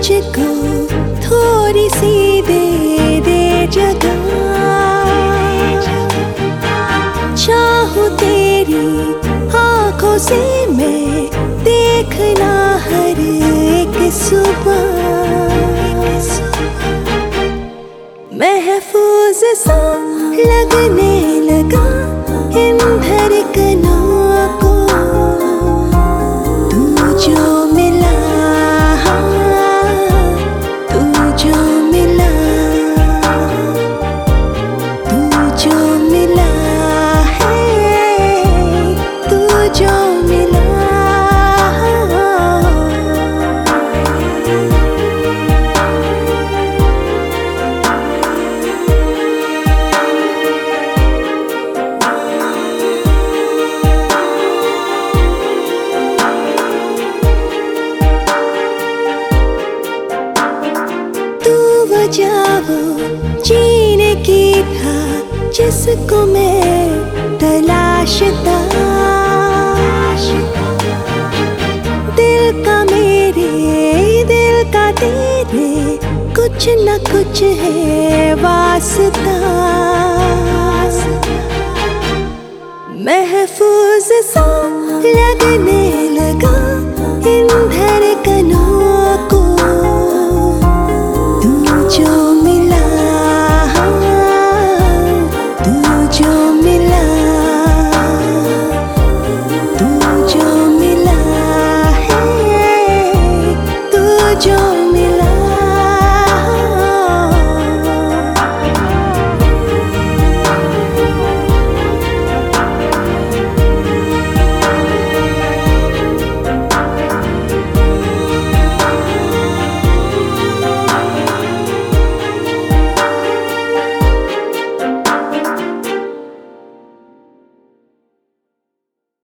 मुझको थोड़ी सी दे दे जगह। चाहूं तेरी आंखों से मैं देखना हर एक सुबह। महफूज सा लगने लगा इन धड़कनों को, तू जो मिला, तू जो मिला, तू जो मिला है, तू जो मिला। जाओ जीने की था जिसको मैं तलाशता, दिल का मेरे दिल का तेरे कुछ न कुछ है वास्ता। महफूज सा लगने लगा